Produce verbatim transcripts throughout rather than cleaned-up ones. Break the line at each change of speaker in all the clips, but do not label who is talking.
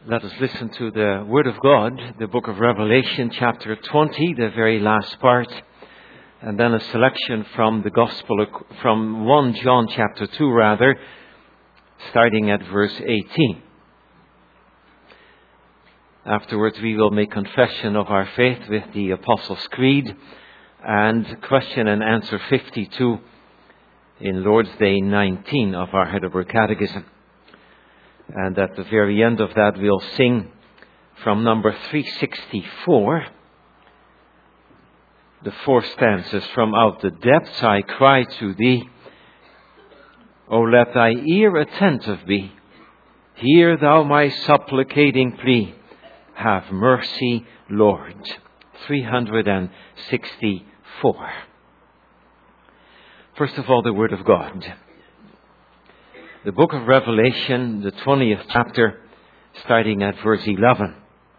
Let us listen to the Word of God, the book of Revelation, chapter twenty, the very last part, and then a selection from the Gospel, from First John chapter two, rather, starting at verse eighteen. Afterwards, we will make confession of our faith with the Apostles' Creed and question and answer fifty-two in Lord's Day nineteen of our Heidelberg Catechism. And at the very end of that, we'll sing from number three sixty-four, the four stanzas. From out the depths I cry to thee, O let thy ear attentive be. Hear thou my supplicating plea. Have mercy, Lord. three sixty-four. First of all, the Word of God. The book of Revelation, the twentieth chapter, starting at verse eleven.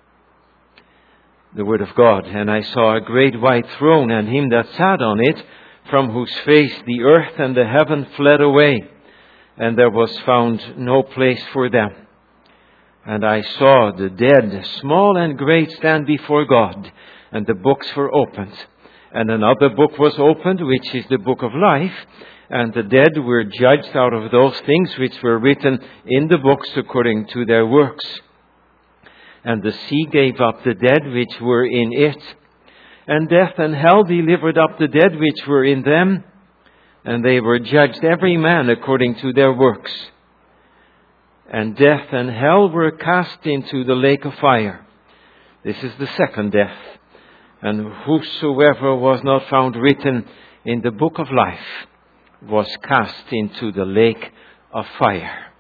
The Word of God. And I saw a great white throne, and him that sat on it, from whose face the earth and the heaven fled away, and there was found no place for them. And I saw the dead, small and great, stand before God, and the books were opened. And another book was opened, which is the book of life. And the dead were judged out of those things which were written in the books according to their works. And the sea gave up the dead which were in it. And death and hell delivered up the dead which were in them. And they were judged every man according to their works. And death and hell were cast into the lake of fire. This is the second death. And whosoever was not found written in the book of life was cast into the lake of fire.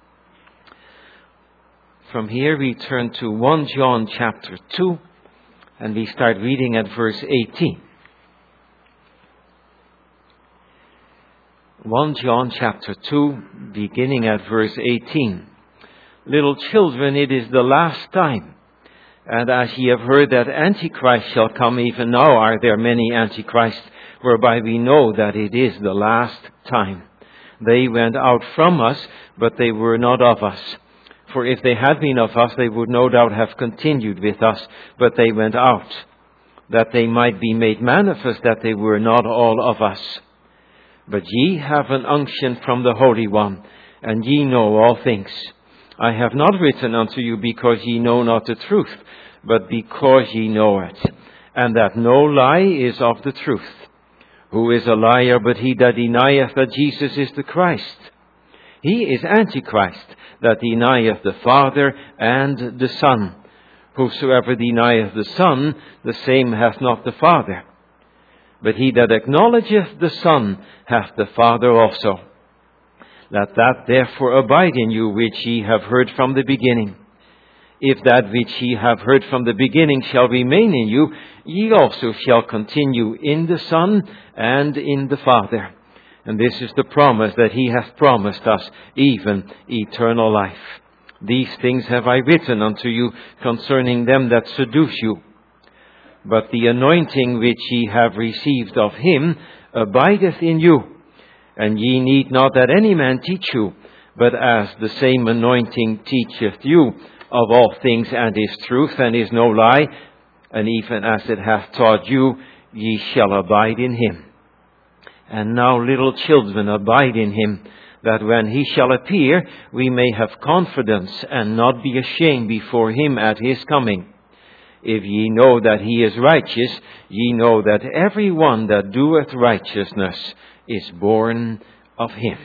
From here we turn to First John chapter two, and we start reading at verse eighteen. First John chapter two, beginning at verse eighteen. Little children, it is the last time. And as ye have heard that Antichrist shall come, even now are there many Antichrists, whereby we know that it is the last time. They went out from us, but they were not of us. For if they had been of us, they would no doubt have continued with us, but they went out, that they might be made manifest that they were not all of us. But ye have an unction from the Holy One, and ye know all things. I have not written unto you because ye know not the truth, but because ye know it, and that no lie is of the truth. Who is a liar but he that denieth that Jesus is the Christ? He is Antichrist, that denieth the Father and the Son. Whosoever denieth the Son, the same hath not the Father. But he that acknowledgeth the Son hath the Father also. Let that therefore abide in you which ye have heard from the beginning. If that which ye have heard from the beginning shall remain in you, ye also shall continue in the Son and in the Father. And this is the promise that he hath promised us, even eternal life. These things have I written unto you concerning them that seduce you. But the anointing which ye have received of him abideth in you. And ye need not that any man teach you, but as the same anointing teacheth you of all things, and is truth, and is no lie, and even as it hath taught you, ye shall abide in him. And now, little children, abide in him, that when he shall appear, we may have confidence, and not be ashamed before him at his coming. If ye know that he is righteous, ye know that every one that doeth righteousness is born of him.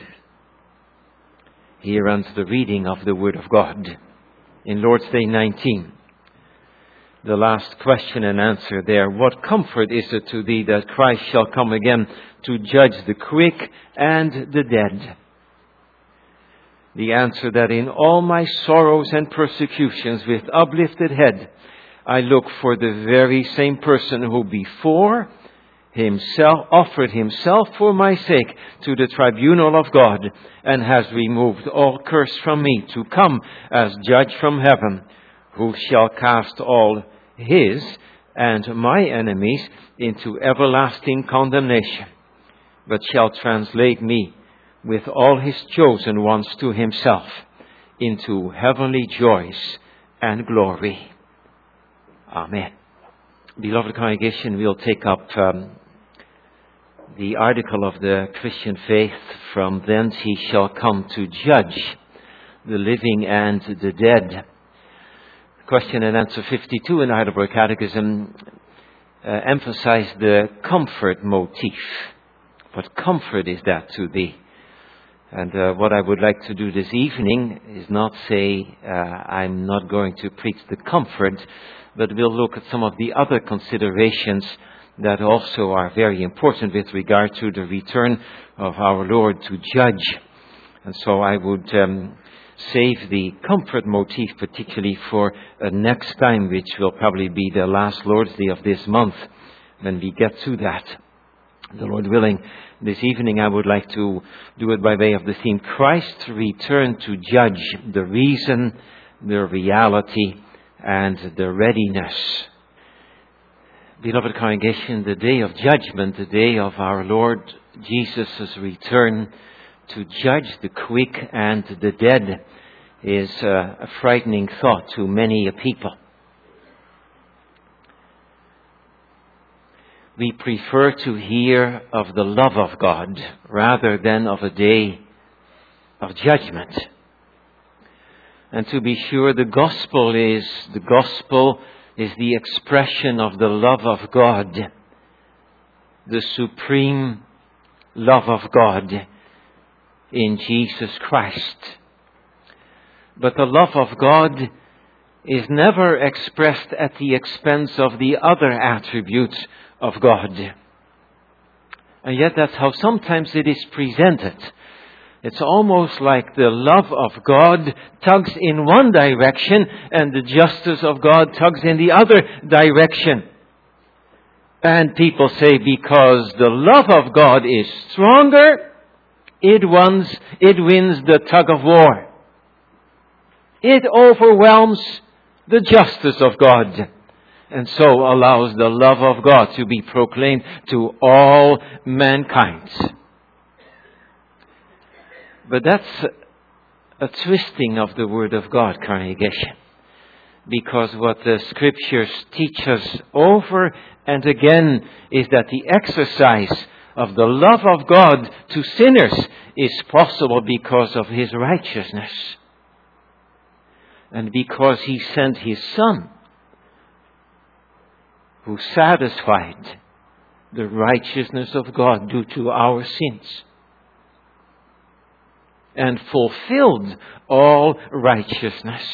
Here ends the reading of the Word of God. In Lord's Day nineteen, the last question and answer there. What comfort is it to thee that Christ shall come again to judge the quick and the dead? The answer that in all my sorrows and persecutions with uplifted head, I look for the very same person who before himself offered himself for my sake to the tribunal of God, and has removed all curse from me, to come as judge from heaven, who shall cast all his and my enemies into everlasting condemnation, but shall translate me with all his chosen ones to himself into heavenly joys and glory. Amen. Beloved congregation, we'll take up um, the article of the Christian faith. From thence he shall come to judge the living and the dead. Question and answer fifty-two in the Heidelberg Catechism uh, emphasize the comfort motif. What comfort is that to thee? And uh, what I would like to do this evening is not say uh, I'm not going to preach the comfort, but we'll look at some of the other considerations that also are very important with regard to the return of our Lord to judge. And so I would um, save the comfort motif particularly for uh, next time, which will probably be the last Lord's Day of this month, when we get to that. The Lord willing, this evening I would like to do it by way of the theme, Christ's return to judge, the reason, the reality, and the readiness. Beloved congregation, the day of judgment, the day of our Lord Jesus' return to judge the quick and the dead, is uh, a frightening thought to many a people. We prefer to hear of the love of God rather than of a day of judgment. And to be sure, the gospel is the gospel is the expression of the love of God, the supreme love of God in Jesus Christ. But the love of God is never expressed at the expense of the other attributes of God. And yet that's how sometimes it is presented. It's almost like the love of God tugs in one direction and the justice of God tugs in the other direction. And people say because the love of God is stronger, it wins, it wins the tug of war. It overwhelms the justice of God, and so allows the love of God to be proclaimed to all mankind. But that's a twisting of the Word of God, congregation. Because what the Scriptures teach us over and again is that the exercise of the love of God to sinners is possible because of His righteousness. And because He sent His Son, who satisfied the righteousness of God due to our sins, and fulfilled all righteousness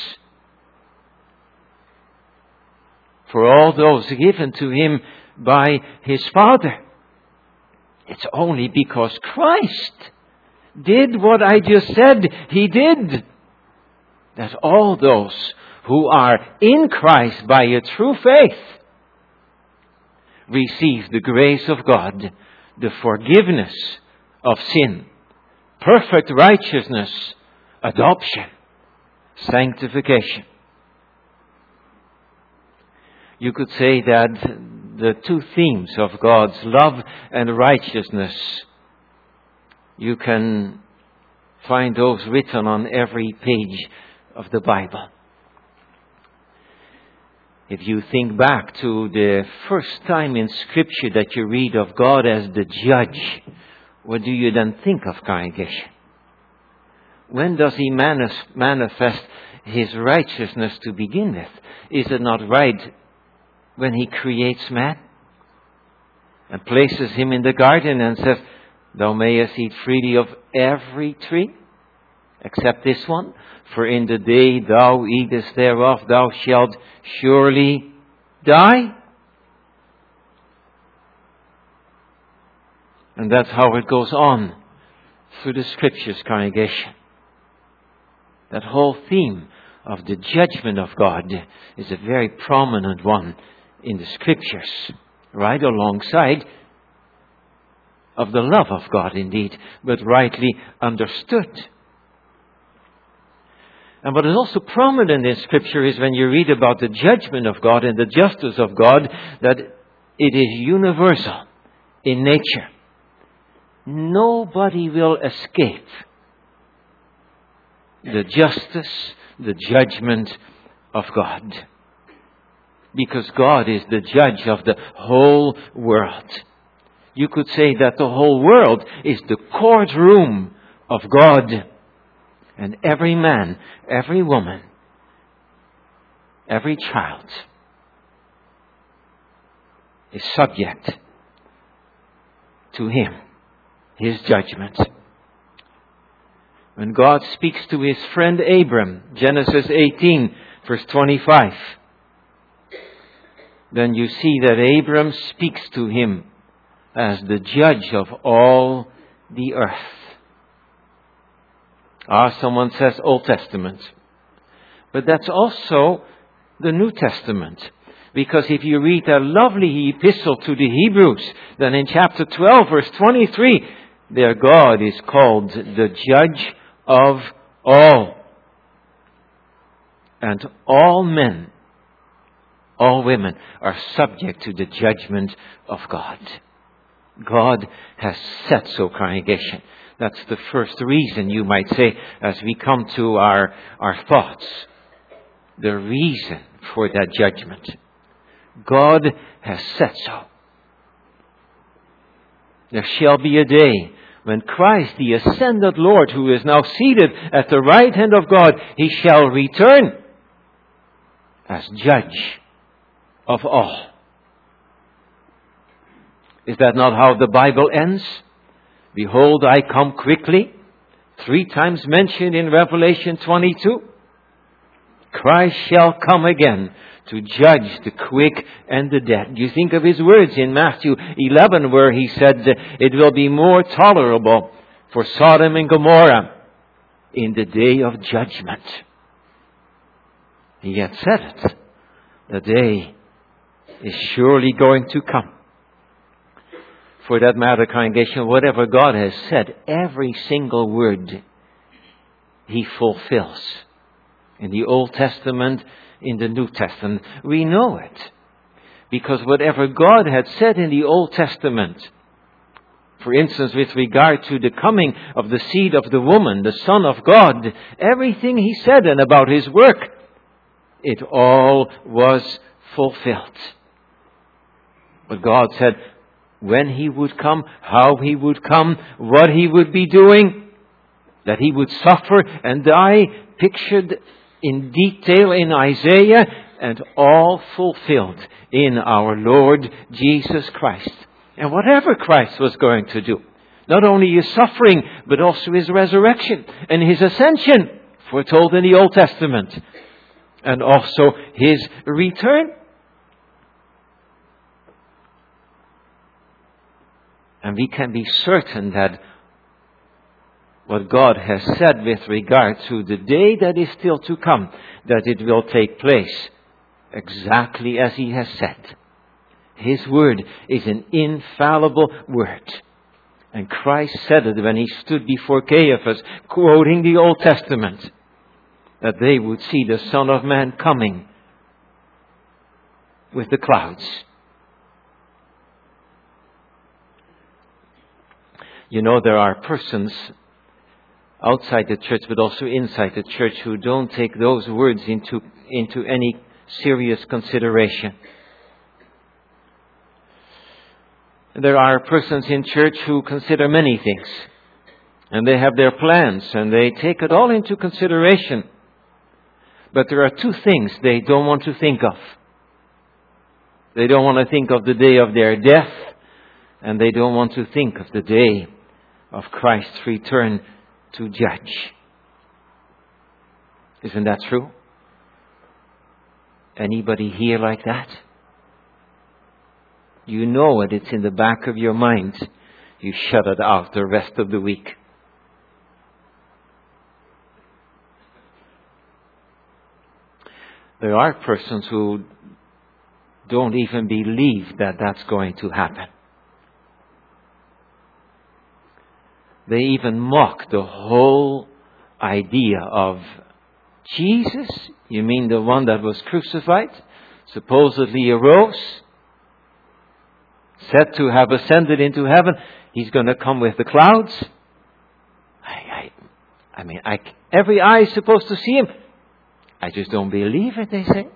for all those given to Him by His Father. It's only because Christ did what I just said He did, that all those who are in Christ by a true faith receive the grace of God, the forgiveness of sin, perfect righteousness, adoption, sanctification. You could say that the two themes of God's love and righteousness, you can find those written on every page of the Bible. If you think back to the first time in Scripture that you read of God as the judge, what do you then think of, congregation? When does He manis- manifest His righteousness to begin with? Is it not right when He creates man and places him in the garden and says, "Thou mayest eat freely of every tree, except this one, for in the day thou eatest thereof, thou shalt surely die"? And that's how it goes on through the Scriptures, congregation. That whole theme of the judgment of God is a very prominent one in the Scriptures, right alongside of the love of God indeed, but rightly understood. And what is also prominent in Scripture is when you read about the judgment of God and the justice of God, that it is universal in nature. Nobody will escape the justice, the judgment of God. Because God is the judge of the whole world. You could say that the whole world is the courtroom of God. And every man, every woman, every child is subject to Him, His judgment. When God speaks to His friend Abram, Genesis eighteen, verse twenty-five, then you see that Abram speaks to him as the judge of all the earth. Ah, someone says Old Testament. But that's also the New Testament. Because if you read a lovely epistle to the Hebrews, then in chapter twelve, verse twenty-three, there God is called the judge of all. And all men, all women are subject to the judgment of God. God has said so, congregation. That's the first reason, you might say, as we come to our, our thoughts. The reason for that judgment. God has said so. There shall be a day when Christ, the ascended Lord, who is now seated at the right hand of God, He shall return as judge of all. Is that not how the Bible ends? Behold, I come quickly. Three times mentioned in Revelation twenty-two. Christ shall come again to judge the quick and the dead. You think of His words in Matthew eleven, where He said, it will be more tolerable for Sodom and Gomorrah in the day of judgment. He had said it. The day is surely going to come. For that matter, congregation, whatever God has said, every single word He fulfills. In the Old Testament, in the New Testament. We know it. Because whatever God had said in the Old Testament, for instance, with regard to the coming of the seed of the woman, the Son of God, everything He said and about His work, it all was fulfilled. But God said when He would come, how He would come, what He would be doing, that He would suffer and die, pictured in detail in Isaiah, and all fulfilled in our Lord Jesus Christ. And whatever Christ was going to do, not only His suffering, but also His resurrection and His ascension, foretold in the Old Testament, and also His return. And we can be certain that what God has said with regard to the day that is still to come, that it will take place exactly as He has said. His word is an infallible word. And Christ said it when He stood before Caiaphas, quoting the Old Testament, that they would see the Son of Man coming with the clouds. You know, there are persons outside the church, but also inside the church, who don't take those words into, into any serious consideration. There are persons in church who consider many things. And they have their plans, and they take it all into consideration. But there are two things they don't want to think of. They don't want to think of the day of their death, and they don't want to think of the day of Christ's return to judge. Isn't that true? Anybody here like that? You know it, it's in the back of your mind. You shut it out the rest of the week. There are persons who don't even believe that that's going to happen. They even mock the whole idea of Jesus. You mean the one that was crucified, supposedly arose, said to have ascended into heaven. He's going to come with the clouds. I, I, I mean, I, every eye is supposed to see Him. I just don't believe it, they say.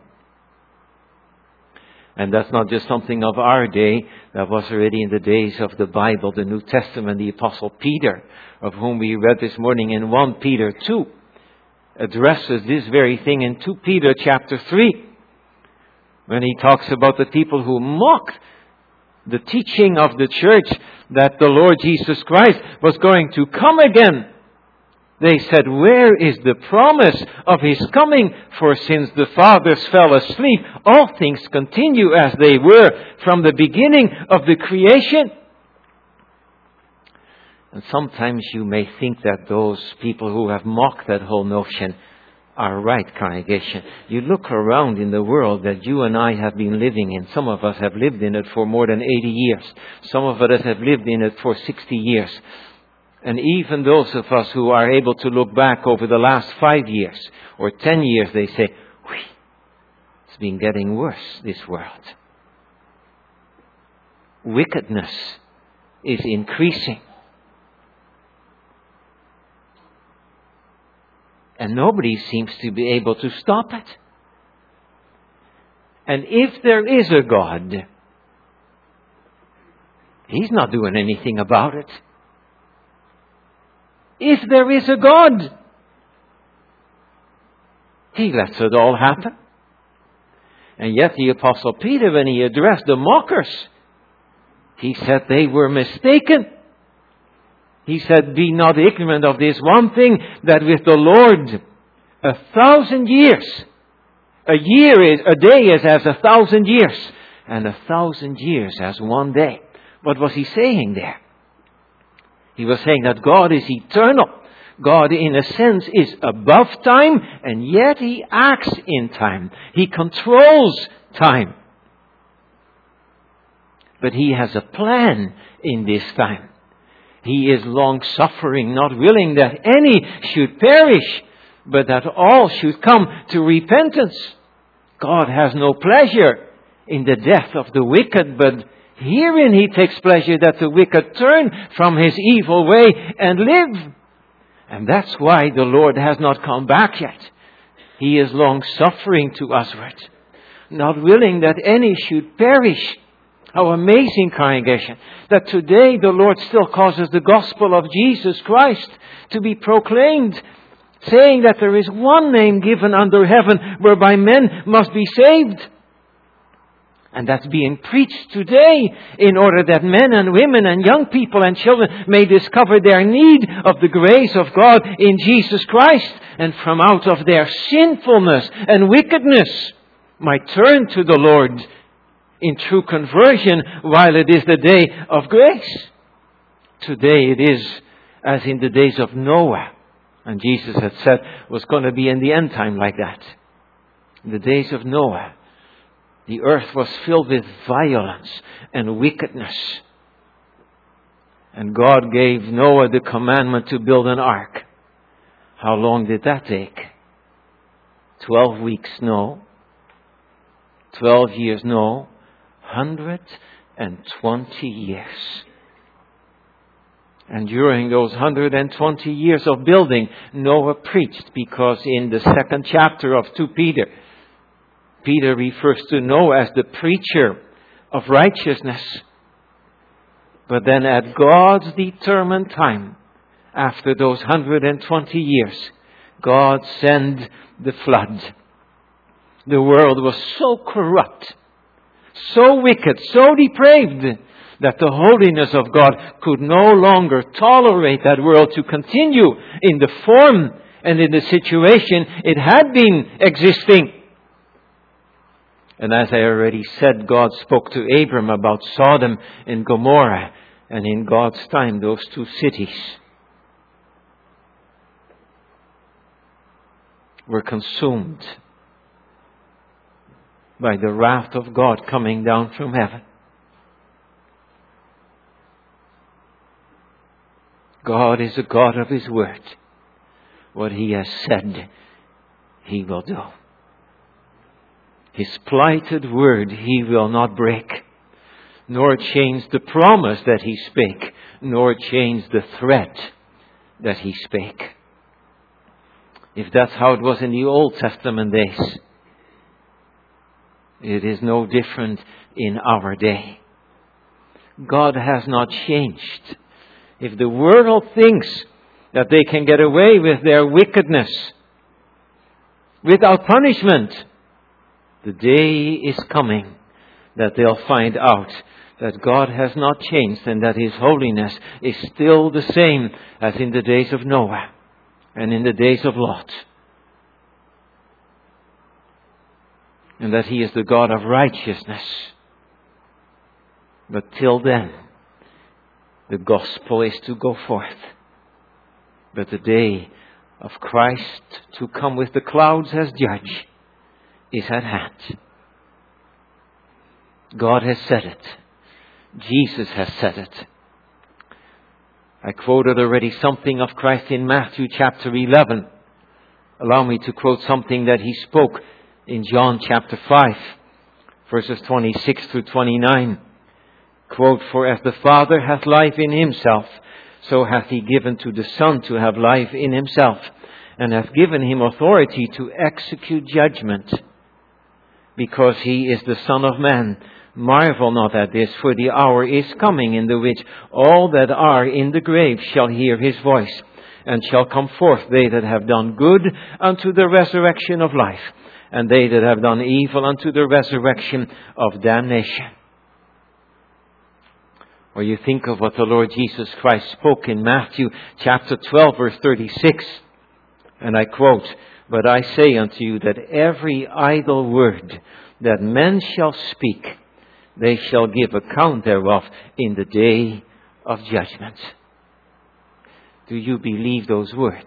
And that's not just something of our day. That was already in the days of the Bible, the New Testament, the Apostle Peter, of whom we read this morning in First Peter two, addresses this very thing in Second Peter chapter three, when he talks about the people who mocked the teaching of the church that the Lord Jesus Christ was going to come again. They said, where is the promise of His coming? For since the fathers fell asleep, all things continue as they were from the beginning of the creation. And sometimes you may think that those people who have mocked that whole notion are right, congregation. You look around in the world that you and I have been living in. Some of us have lived in it for more than eighty years. Some of us have lived in it for sixty years. And even those of us who are able to look back over the last five years or ten years, they say, it's been getting worse, this world. Wickedness is increasing. And nobody seems to be able to stop it. And if there is a God, He's not doing anything about it. If there is a God, He lets it all happen. And yet the Apostle Peter, when he addressed the mockers, he said they were mistaken. He said, be not ignorant of this one thing, that with the Lord a thousand years, a year is, a day is as a thousand years, and a thousand years as one day. What was he saying there? He was saying that God is eternal. God, in a sense, is above time, and yet He acts in time. He controls time. But He has a plan in this time. He is long-suffering, not willing that any should perish, but that all should come to repentance. God has no pleasure in the death of the wicked, but herein He takes pleasure that the wicked turn from his evil way and live. And that's why the Lord has not come back yet. He is long-suffering to usward, not willing that any should perish. How amazing, congregation, that today the Lord still causes the gospel of Jesus Christ to be proclaimed, saying that there is one name given under heaven whereby men must be saved. And that's being preached today in order that men and women and young people and children may discover their need of the grace of God in Jesus Christ, and from out of their sinfulness and wickedness might turn to the Lord in true conversion while it is the day of grace. Today it is as in the days of Noah. And Jesus had said was going to be in the end time like that. In the days of Noah, the earth was filled with violence and wickedness. And God gave Noah the commandment to build an ark. How long did that take? Twelve weeks, no. Twelve years, no. Hundred and twenty years. And during those one hundred twenty years of building, Noah preached, because in the second chapter of Second Peter, Peter refers to Noah as the preacher of righteousness. But then at God's determined time, after those one hundred twenty years, God sent the flood. The world was so corrupt, so wicked, so depraved, that the holiness of God could no longer tolerate that world to continue in the form and in the situation it had been existing. And as I already said, God spoke to Abram about Sodom and Gomorrah, and in God's time, those two cities were consumed by the wrath of God coming down from heaven. God is a God of His word. What He has said, He will do. His plighted word He will not break, nor change the promise that He spake, nor change the threat that He spake. If that's how it was in the Old Testament days, it is no different in our day. God has not changed. If the world thinks that they can get away with their wickedness without punishment, the day is coming that they'll find out that God has not changed and that His holiness is still the same as in the days of Noah and in the days of Lot. And that He is the God of righteousness. But till then, the gospel is to go forth. But the day of Christ to come with the clouds as judge is at hand. God has said it. Jesus has said it. I quoted already something of Christ in Matthew chapter eleven. Allow me to quote something that He spoke in John chapter five, verses twenty-six through twenty-nine. Quote, "For as the Father hath life in Himself, so hath He given to the Son to have life in Himself, and hath given Him authority to execute judgment. Because He is the Son of Man, marvel not at this, for the hour is coming in the which all that are in the grave shall hear His voice, and shall come forth, they that have done good unto the resurrection of life, and they that have done evil unto the resurrection of damnation." Or you think of what the Lord Jesus Christ spoke in Matthew chapter twelve, verse thirty-six. And I quote, "But I say unto you that every idle word that men shall speak, they shall give account thereof in the day of judgment." Do you believe those words?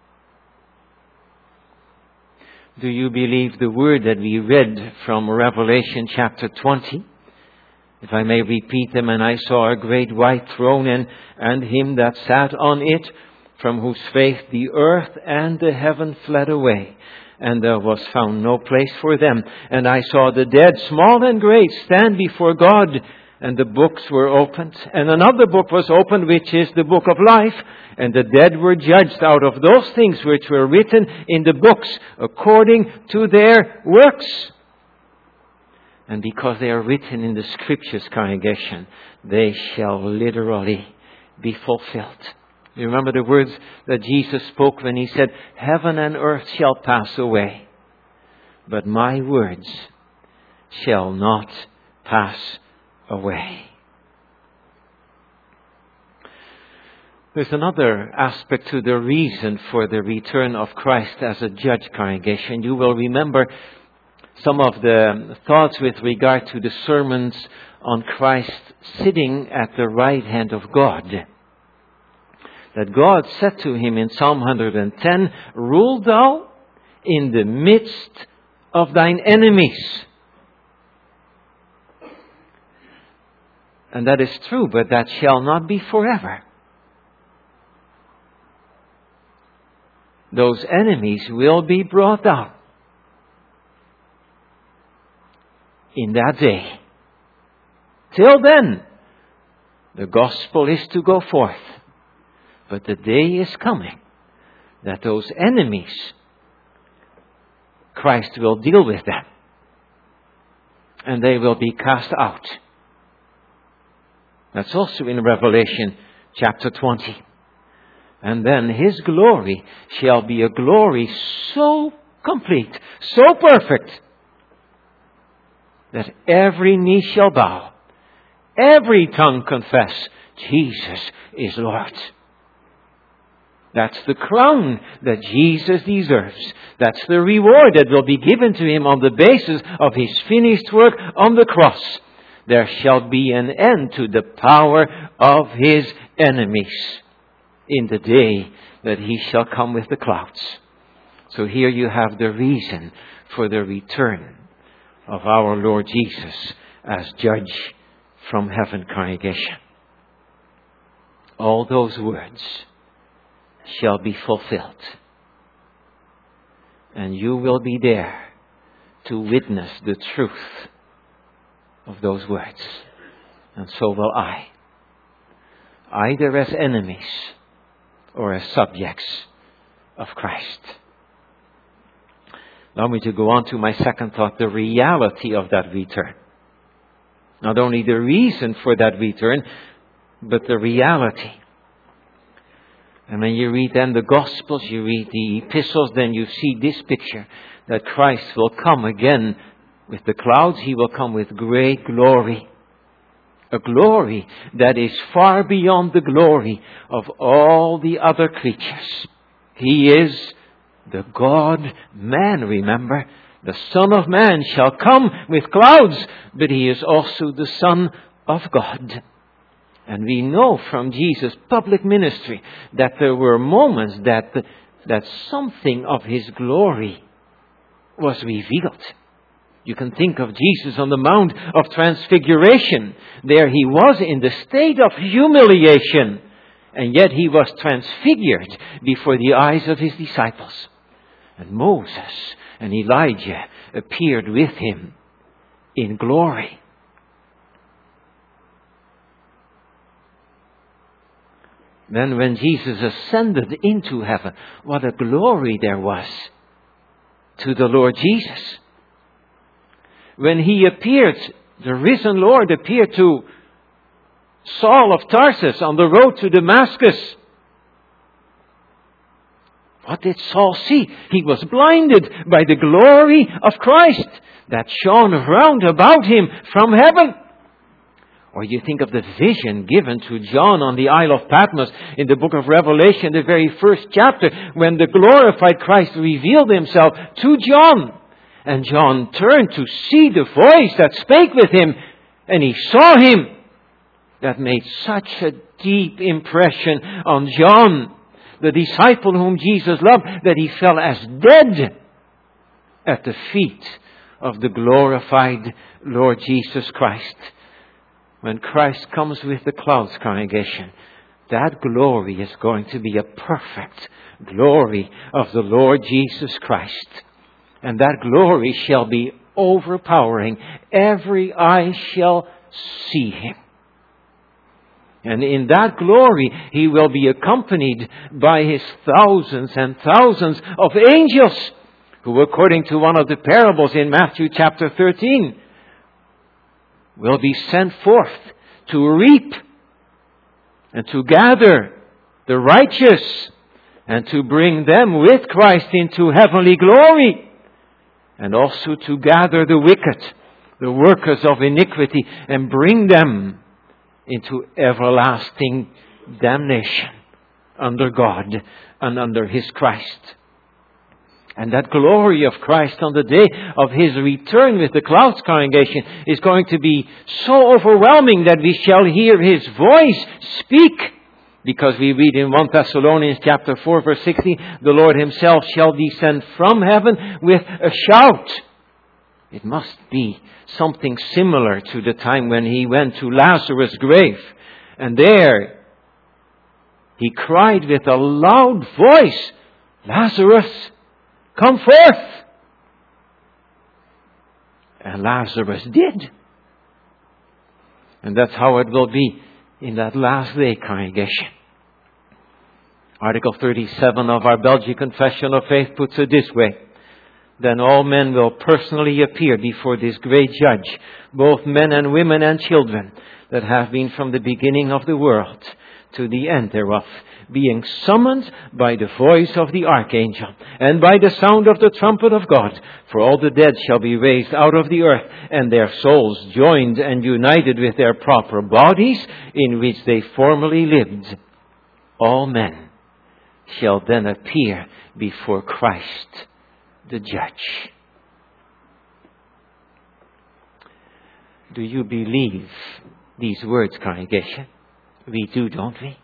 Do you believe the word that we read from Revelation chapter twenty? If I may repeat them, "And I saw a great white throne, and, and Him that sat on it, from whose face the earth and the heaven fled away, and there was found no place for them. And I saw the dead, small and great, stand before God, and the books were opened. And another book was opened, which is the book of life. And the dead were judged out of those things which were written in the books, according to their works." And because they are written in the Scriptures, congregation, they shall literally be fulfilled. You remember the words that Jesus spoke when He said, "Heaven and earth shall pass away, but my words shall not pass away." There's another aspect to the reason for the return of Christ as a judge, congregation. You will remember some of the thoughts with regard to the sermons on Christ sitting at the right hand of God. That God said to Him in Psalm one hundred ten, "Rule thou in the midst of thine enemies." And that is true, but that shall not be forever. Those enemies will be brought down in that day. Till then, the gospel is to go forth. But the day is coming that those enemies, Christ will deal with them. And they will be cast out. That's also in Revelation chapter twenty. And then His glory shall be a glory so complete, so perfect, that every knee shall bow, every tongue confess, Jesus is Lord. That's the crown that Jesus deserves. That's the reward that will be given to Him on the basis of His finished work on the cross. There shall be an end to the power of His enemies in the day that He shall come with the clouds. So here you have the reason for the return of our Lord Jesus as judge from heaven, congregation. All those words shall be fulfilled. And you will be there to witness the truth of those words. And so will I. Either as enemies or as subjects of Christ. Allow me to go on to my second thought, the reality of that return. Not only the reason for that return, but the reality. And when you read then the Gospels, you read the epistles, then you see this picture that Christ will come again with the clouds. He will come with great glory. A glory that is far beyond the glory of all the other creatures. He is the God-man, remember. The Son of Man shall come with clouds, but He is also the Son of God. And we know from Jesus' public ministry that there were moments that, that something of His glory was revealed. You can think of Jesus on the Mount of Transfiguration. There He was in the state of humiliation, and yet He was transfigured before the eyes of His disciples. And Moses and Elijah appeared with Him in glory. Then when Jesus ascended into heaven, what a glory there was to the Lord Jesus. When He appeared, the risen Lord appeared to Saul of Tarsus on the road to Damascus. What did Saul see? He was blinded by the glory of Christ that shone round about him from heaven. Or you think of the vision given to John on the Isle of Patmos in the book of Revelation, the very first chapter, when the glorified Christ revealed Himself to John. And John turned to see the voice that spake with him, and he saw Him. That made such a deep impression on John, the disciple whom Jesus loved, that he fell as dead at the feet of the glorified Lord Jesus Christ. When Christ comes with the clouds, congregation, that glory is going to be a perfect glory of the Lord Jesus Christ. And that glory shall be overpowering. Every eye shall see Him. And in that glory, He will be accompanied by His thousands and thousands of angels, who, according to one of the parables in Matthew chapter thirteen, will be sent forth to reap and to gather the righteous and to bring them with Christ into heavenly glory, and also to gather the wicked, the workers of iniquity, and bring them into everlasting damnation under God and under His Christ. And that glory of Christ on the day of His return with the clouds, congregation, is going to be so overwhelming that we shall hear His voice speak. Because we read in First Thessalonians chapter four verse sixteen, the Lord Himself shall descend from heaven with a shout. It must be something similar to the time when He went to Lazarus' grave. And there He cried with a loud voice, "Lazarus, come forth!" And Lazarus did. And that's how it will be in that last day, congregation. Article thirty-seven of our Belgian Confession of Faith puts it this way: then all men will personally appear before this great judge, both men and women and children, that have been from the beginning of the world to the end thereof, being summoned by the voice of the archangel, and by the sound of the trumpet of God. For all the dead shall be raised out of the earth, and their souls joined and united with their proper bodies, in which they formerly lived. All men shall then appear before Christ, the judge. Do you believe these words, congregation? We do, don't we?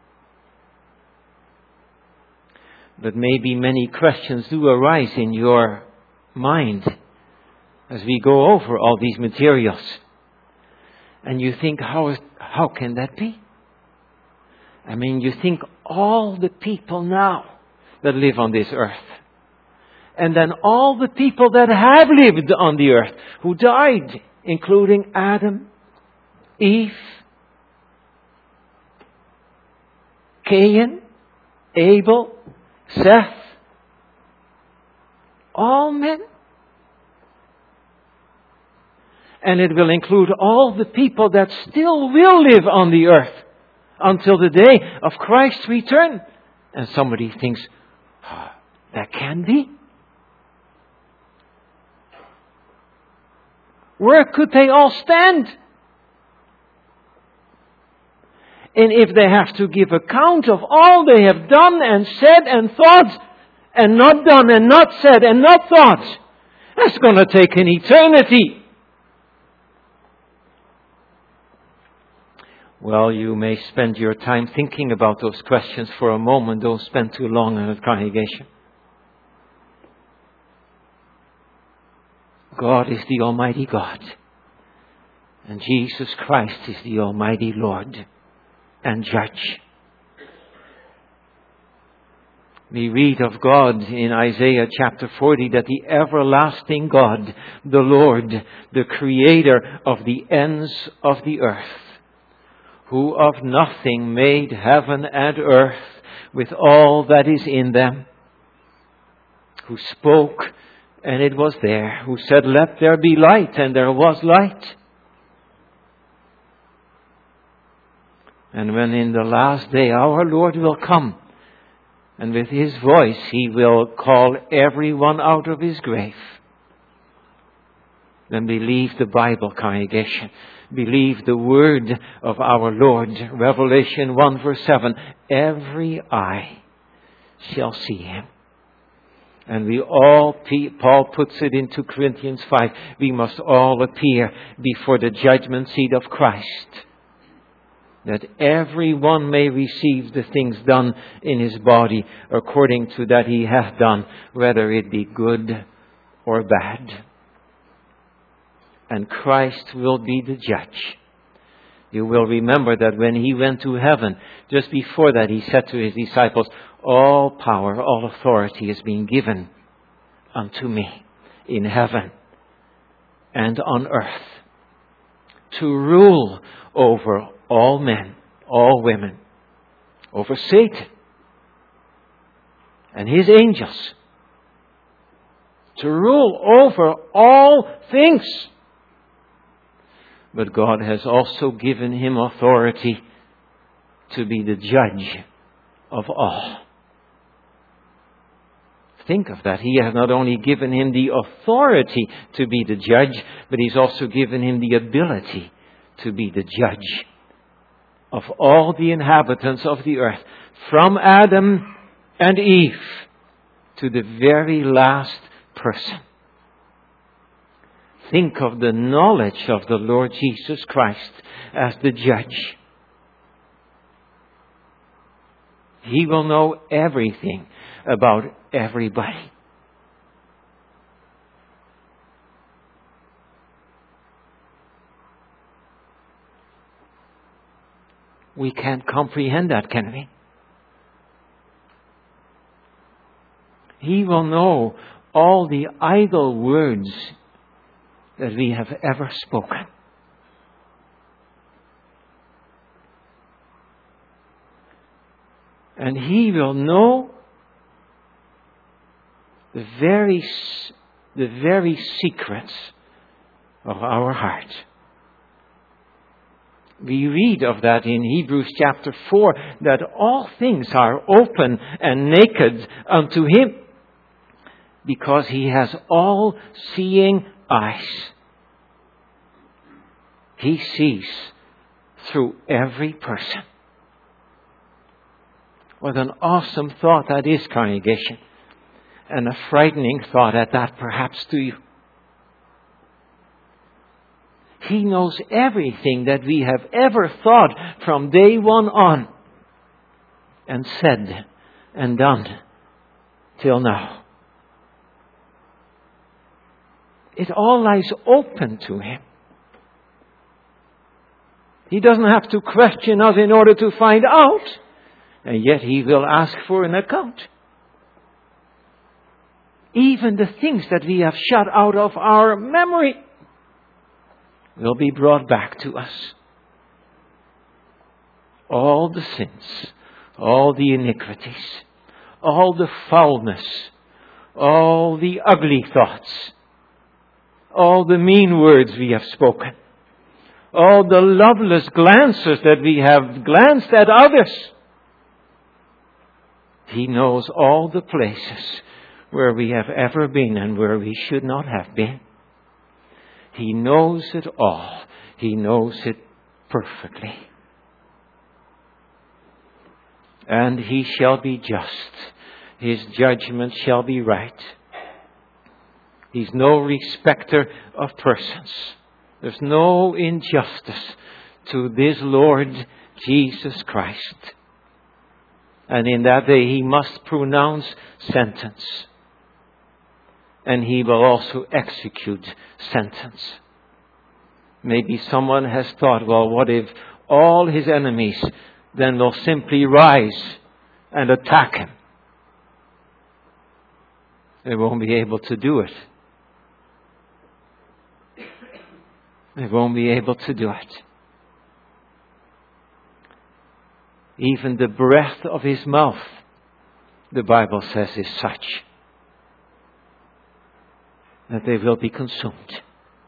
But maybe many questions do arise in your mind as we go over all these materials. And you think, how is, how can that be? I mean, you think all the people now that live on this earth, and then all the people that have lived on the earth, who died, including Adam, Eve, Cain, Abel, Seth, all men. And it will include all the people that still will live on the earth until the day of Christ's return. And somebody thinks, oh, that can be? Where could they all stand? And if they have to give account of all they have done and said and thought, and not done and not said and not thought, that's going to take an eternity. Well, you may spend your time thinking about those questions for a moment. Don't spend too long in a congregation. God is the Almighty God. And Jesus Christ is the Almighty Lord and Judge. We read of God in Isaiah chapter forty that the everlasting God, the Lord, the Creator of the ends of the earth, who of nothing made heaven and earth with all that is in them, who spoke and it was there, who said, "Let there be light," and there was light. And when in the last day our Lord will come, and with His voice He will call everyone out of his grave, then believe the Bible, congregation. Believe the word of our Lord. Revelation one verse seven. Every eye shall see Him. And we all, Paul puts it into Corinthians five, we must all appear before the judgment seat of Christ, that everyone may receive the things done in his body according to that he hath done, whether it be good or bad. And Christ will be the judge. You will remember that when He went to heaven, just before that He said to His disciples, all power, all authority is being given unto me in heaven and on earth, to rule over all men, all women, over Satan and his angels, to rule over all things. But God has also given Him authority to be the judge of all. Think of that. He has not only given Him the authority to be the judge, but He's also given Him the ability to be the judge of all the inhabitants of the earth, from Adam and Eve to the very last person. Think of the knowledge of the Lord Jesus Christ as the judge. He will know everything about everybody. We can't comprehend that, can we? He will know all the idle words that we have ever spoken. And He will know the very, the very secrets of our heart. We read of that in Hebrews chapter four, that all things are open and naked unto Him, because He has all-seeing eyes. He sees through every person. What an awesome thought that is, congregation. And a frightening thought at that, perhaps, to you. He knows everything that we have ever thought from day one on, and said and done till now. It all lies open to Him. He doesn't have to question us in order to find out. And yet He will ask for an account. Even the things that we have shut out of our memory will be brought back to us. All the sins, all the iniquities, all the foulness, all the ugly thoughts, all the mean words we have spoken, all the loveless glances that we have glanced at others. He knows all the places where we have ever been and where we should not have been. He knows it all. He knows it perfectly. And He shall be just. His judgment shall be right. He's no respecter of persons. There's no injustice to this Lord Jesus Christ. And in that day He must pronounce sentence. And He will also execute sentence. Maybe someone has thought, well, what if all His enemies then will simply rise and attack Him? They won't be able to do it. They won't be able to do it. Even the breath of His mouth, the Bible says, is such that they will be consumed.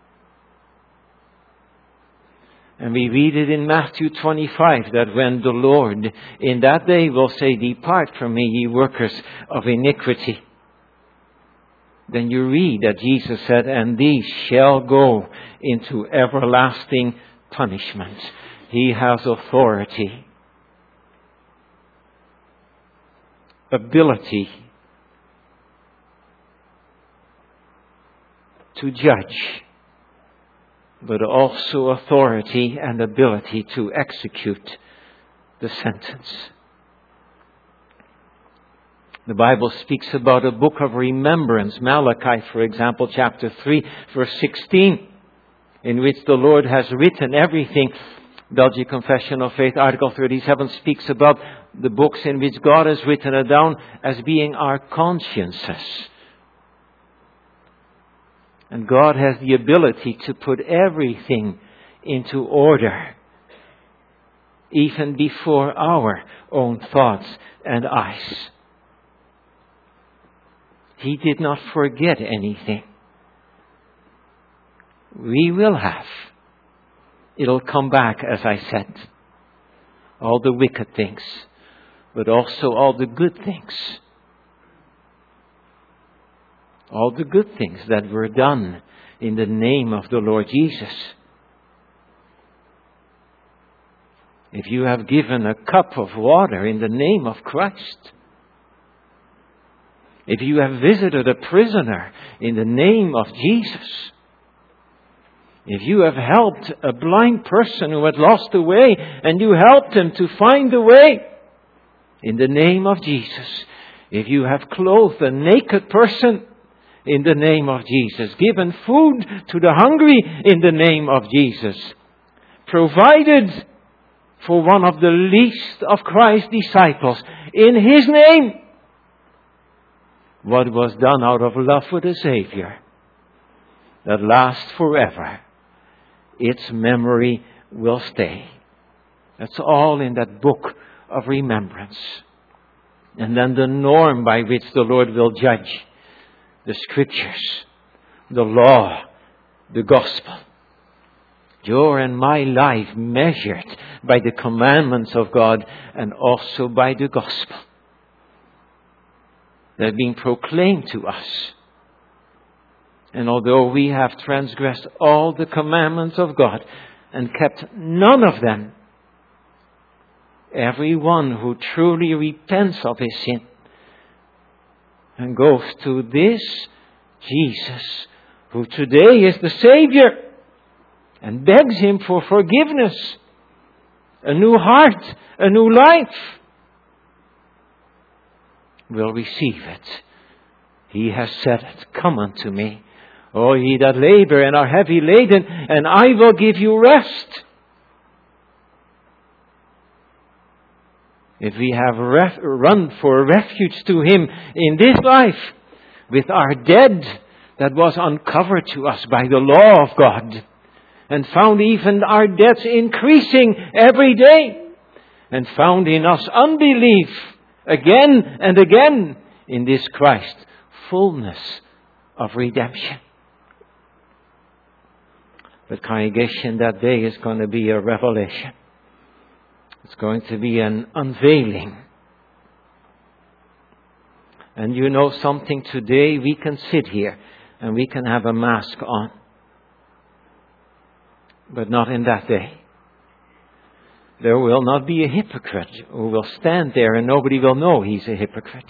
And we read it in Matthew twenty-five, that when the Lord in that day will say, "Depart from me, ye workers of iniquity," then you read that Jesus said, "And these shall go into everlasting punishment." He has authority, ability to judge, but also authority and ability to execute the sentence. The Bible speaks about a book of remembrance, Malachi, for example, chapter three, verse sixteen, in which the Lord has written everything. Belgian Confession of Faith, Article thirty-seven, speaks about the books in which God has written it down as being our consciences. And God has the ability to put everything into order, even before our own thoughts and eyes. He did not forget anything. We will have. It'll come back, as I said. All the wicked things, but also all the good things. All the good things that were done in the name of the Lord Jesus. If you have given a cup of water in the name of Christ, if you have visited a prisoner in the name of Jesus, if you have helped a blind person who had lost the way and you helped him to find the way in the name of Jesus, if you have clothed a naked person in the name of Jesus, given food to the hungry in the name of Jesus, provided for one of the least of Christ's disciples in His name, what was done out of love for the Savior that lasts forever, its memory will stay. That's all in that book of remembrance. And then the norm by which the Lord will judge: the Scriptures, the law, the gospel. Your and my life measured by the commandments of God and also by the gospel that are being proclaimed to us. And although we have transgressed all the commandments of God and kept none of them, everyone who truly repents of his sin and goes to this Jesus, who today is the Savior, and begs Him for forgiveness, a new heart, a new life, will receive it. He has said it, "Come unto me, all ye that labor and are heavy laden, and I will give you rest." If we have ref- run for refuge to Him in this life, with our dead that was uncovered to us by the law of God, and found even our debts increasing every day, and found in us unbelief again and again, in this Christ fullness of redemption. But congregation, that day is going to be a revelation. It's going to be an unveiling. And you know something, today we can sit here and we can have a mask on. But not in that day. There will not be a hypocrite who will stand there and nobody will know he's a hypocrite.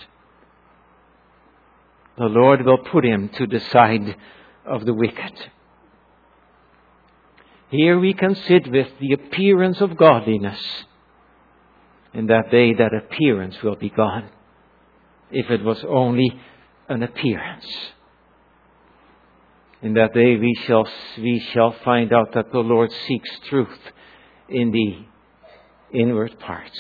The Lord will put him to the side of the wicked. Here we can sit with the appearance of godliness. In that day, that appearance will be gone. If it was only an appearance. In that day, we shall, we shall find out that the Lord seeks truth in the inward parts.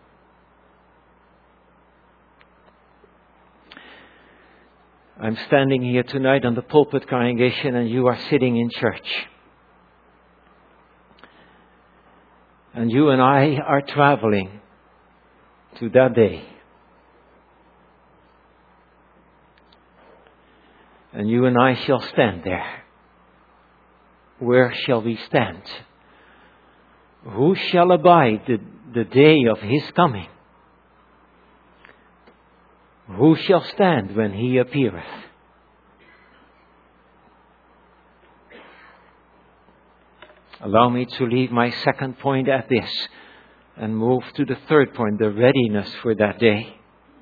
I'm standing here tonight on the pulpit, congregation, and you are sitting in church. And you and I are traveling to that day. And you and I shall stand there. Where shall we stand? Who shall abide the, the day of His coming? Who shall stand when He appeareth? Allow me to leave my second point at this and move to the third point, the readiness for that day.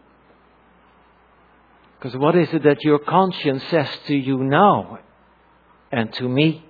Because what is it that your conscience says to you now and to me?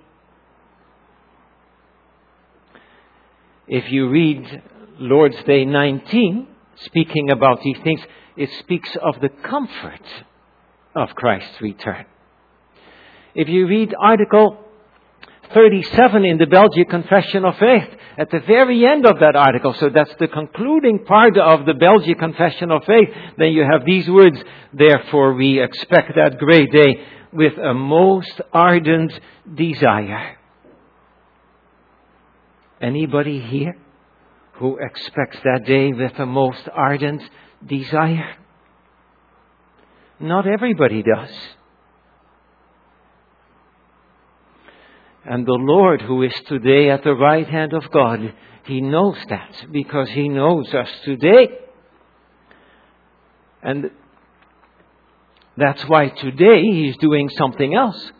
If you read Lord's Day nineteen, speaking about these things, it speaks of the comfort of Christ's return. If you read Article thirty-seven in the Belgian Confession of Faith, at the very end of that article, so that's the concluding part of the Belgian Confession of Faith, then you have these words, therefore we expect that great day with a most ardent desire. Anybody here who expects that day with a most ardent desire? Not everybody does. And the Lord, who is today at the right hand of God, He knows that because He knows us today. And that's why today He's doing something else.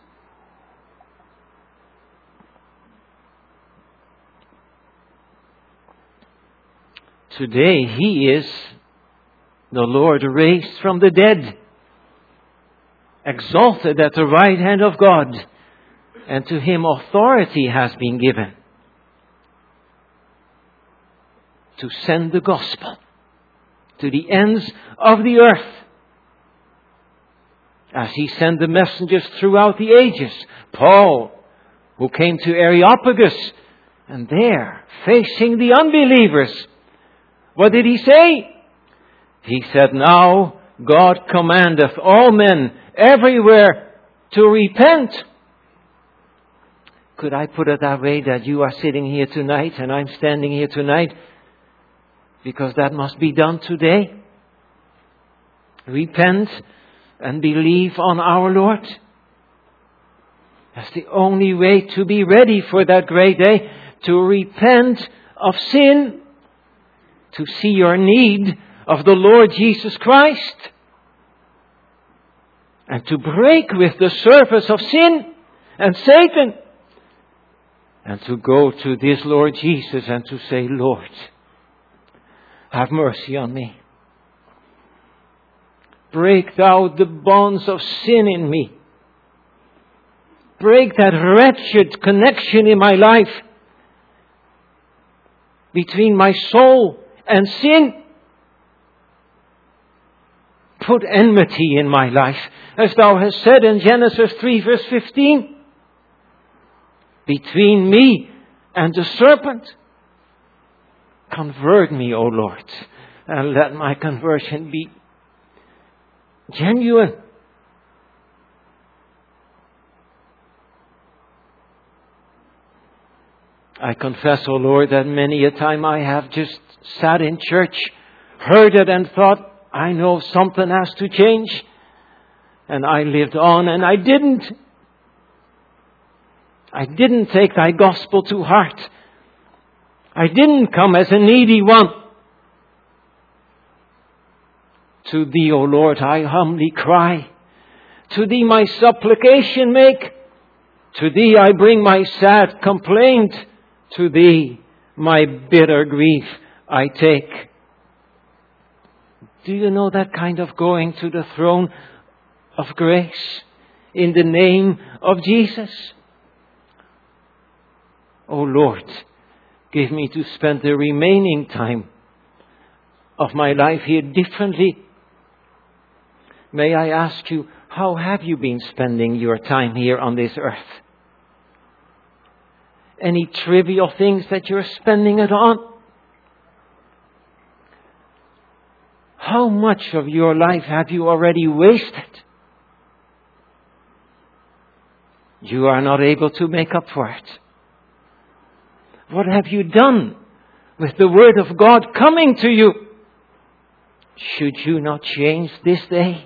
Today He is the Lord raised from the dead, exalted at the right hand of God. And to Him authority has been given to send the gospel to the ends of the earth. As He sent the messengers throughout the ages. Paul, who came to Areopagus, and there, facing the unbelievers, what did he say? He said, now God commandeth all men everywhere to repent. Could I put it that way, that you are sitting here tonight and I'm standing here tonight because that must be done today? Repent and believe on our Lord. That's the only way to be ready for that great day. To repent of sin. To see your need of the Lord Jesus Christ. And to break with the service of sin and Satan. And to go to this Lord Jesus and to say, Lord, have mercy on me. Break thou the bonds of sin in me. Break that wretched connection in my life between my soul and sin. Put enmity in my life, as thou hast said in Genesis three verse fifteen. Between me and the serpent. Convert me, O Lord, and let my conversion be genuine. I confess, O Lord, that many a time I have just sat in church, heard it and thought, I know something has to change. And I lived on, and I didn't. I didn't take thy gospel to heart. I didn't come as a needy one. To thee, O Lord, I humbly cry. To thee my supplication make. To thee I bring my sad complaint. To thee my bitter grief I take. Do you know that kind of going to the throne of grace in the name of Jesus? O Lord, give me to spend the remaining time of my life here differently. May I ask you, how have you been spending your time here on this earth? Any trivial things that you're spending it on? How much of your life have you already wasted? You are not able to make up for it. What have you done with the Word of God coming to you? Should you not change this day?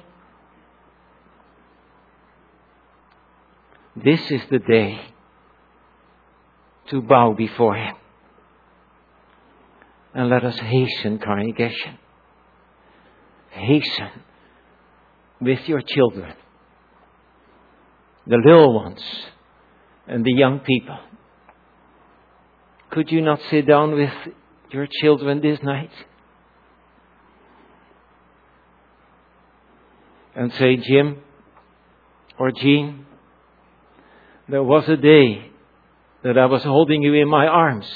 This is the day to bow before Him. And let us hasten, congregation. Hasten with your children, the little ones and the young people. Could you not sit down with your children this night and say, Jim or Jean, there was a day that I was holding you in my arms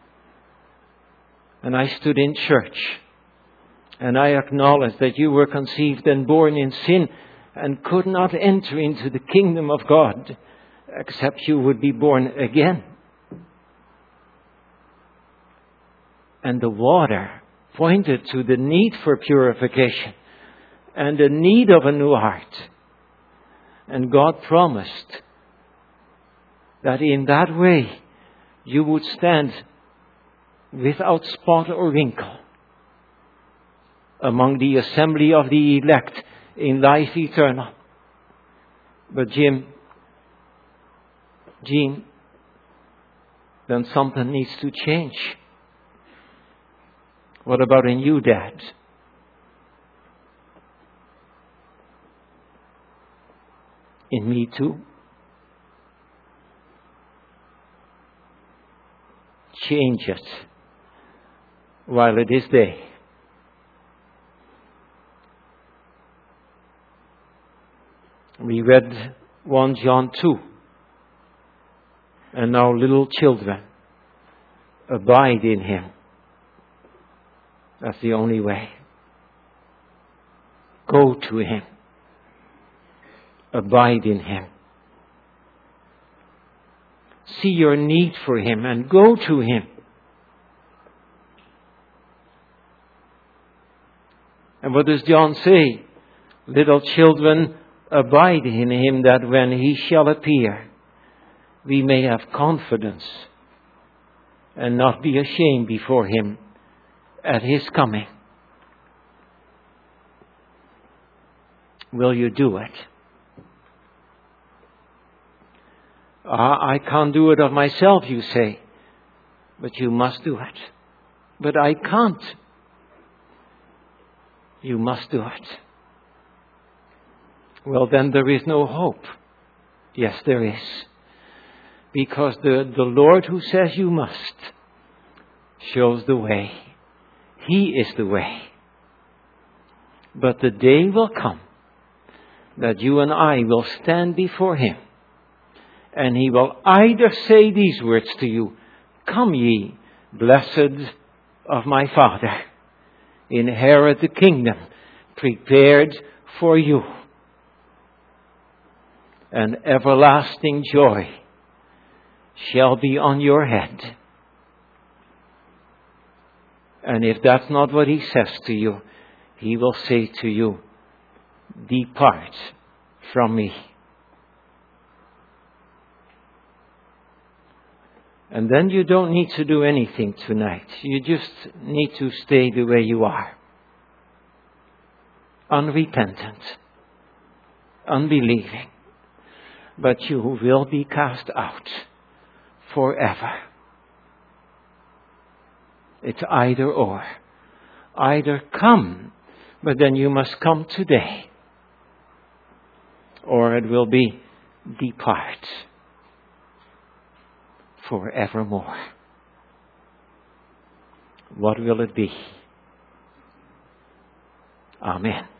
and I stood in church and I acknowledged that you were conceived and born in sin and could not enter into the kingdom of God except you would be born again. And the water pointed to the need for purification and the need of a new heart. And God promised that in that way you would stand without spot or wrinkle among the assembly of the elect in life eternal. But Jim, Jean, then something needs to change. What about in you, Dad? In me too? Change it while it is day. We read First John two. And now, little children, abide in Him. That's the only way. Go to Him. Abide in Him. See your need for Him and go to Him. And what does John say? Little children, abide in Him, that when He shall appear, we may have confidence and not be ashamed before Him at His coming. Will you do it? Ah, I can't do it of myself, you say. But you must do it. But I can't. You must do it. Well, then there is no hope. Yes, there is. Because the, the Lord who says you must shows the way. He is the way. But the day will come that you and I will stand before Him. And He will either say these words to you, come ye, blessed of my Father, inherit the kingdom prepared for you. And everlasting joy shall be on your head. And if that's not what He says to you, He will say to you, depart from me. And then you don't need to do anything tonight. You just need to stay the way you are. Unrepentant. unbelieving, but you will be cast out forever. It's either or. Either come, but then you must come today, or it will be depart forevermore. What will it be? Amen.